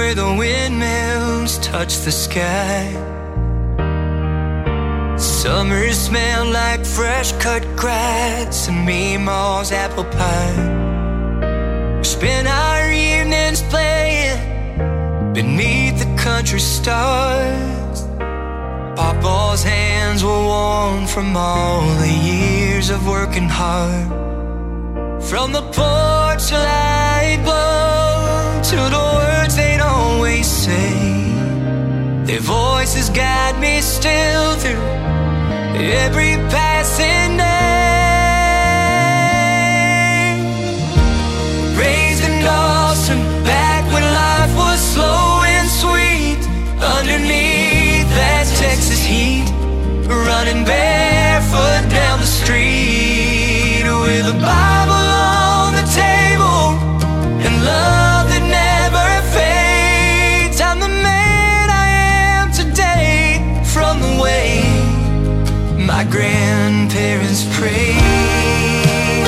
where the windmills touch the sky. Summer smelled like fresh cut grass and Meemaw's apple pie. We spent our evenings playing beneath the country stars. Papa's hands were warm from all the years of working hard. From the porch light glow to the words they'd always say, their voices guide me still through every passing day. Raised in Dawson, back when life was slow and sweet, underneath that Texas heat, running barefoot down the street with a Bible on the table and love that never fades. I'm the man I am today from the way my grandparents prayed.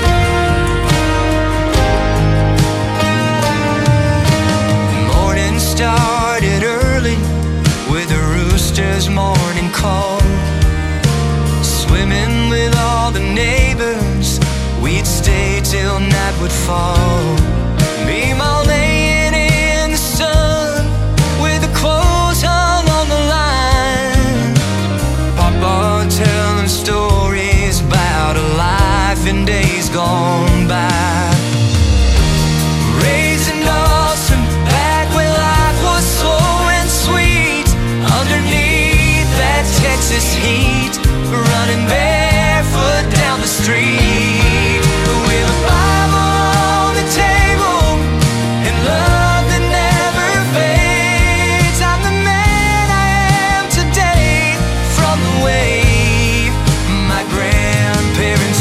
The morning started early with a rooster's morning call. Swimming with all the neighbors, we'd stay till night would fall. Meemaw laying in the sun with the clothes hung on the line. Papa telling stories about a life in days gone by. Raised in Dawson, back when life was slow and sweet, underneath that Texas heat, running barefoot down the street with a Bible on the table and love that never fades. I'm the man I am today from the way my grandparents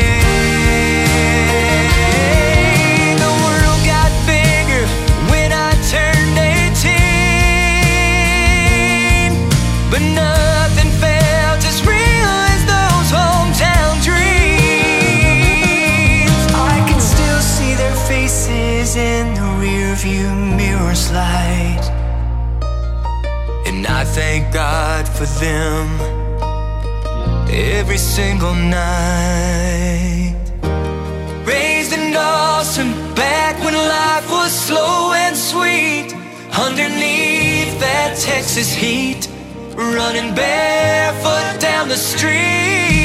prayed. The world got bigger when I turned 18, but nothing felt as real as those hometown dreams. I can still see their faces in the rearview mirror's light, and I thank God for them every single night. Raised in Dawson, back when life was slow and sweet, underneath that Texas heat, running barefoot down the street